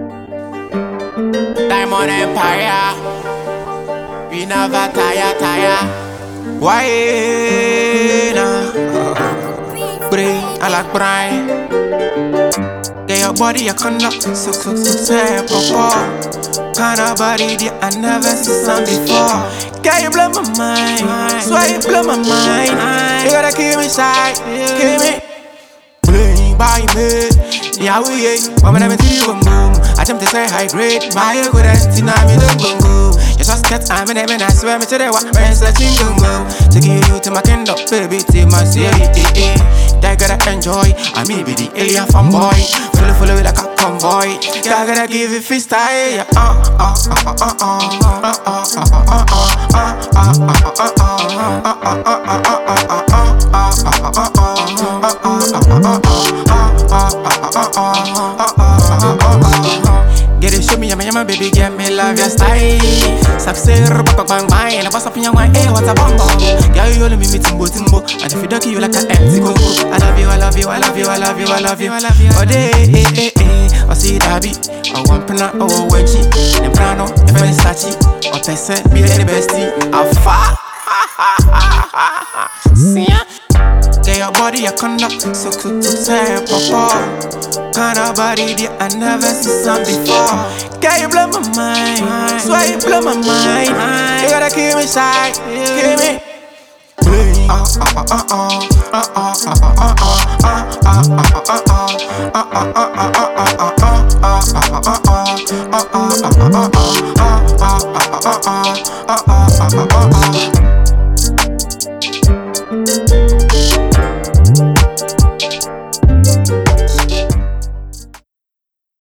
Diamond Empire, we never tire. Why nah? Bray, I like Brian. Get your body, your conduct, so say, papa. Kind of body that I never seen some before. Girl, you blow my mind, swear you blow my mind. You gotta keep me shy, keep me. Bling, by me, yeah we mama never see you boom. I attempt to say high grade, my good auntie now me don't go. You just get I'm in heaven, I swear me to the what man searching go. Taking you to my kingdom, baby, till my city. They gotta enjoy, I may be the alien fanboy. Full with like a convoy. I gotta give it freestyle. Get it, show me, I'm baby, get me love your style. Success, bang bang, and I pass up in your mind, hey, what's a bomb? Girl, you only me timbo. And if you don't kill you like an empty go. I love you. Oh, day, I see that beat. I want pina, oh, wenchi. And prano, if I sachi. Or person, be the bestie. I fa. See ya. Get your body, your conduct, so say, papa. Kind of body that I never seen some before. Girl, you blow my mind, swear you blow my mind. You gotta keep me shy, keep me.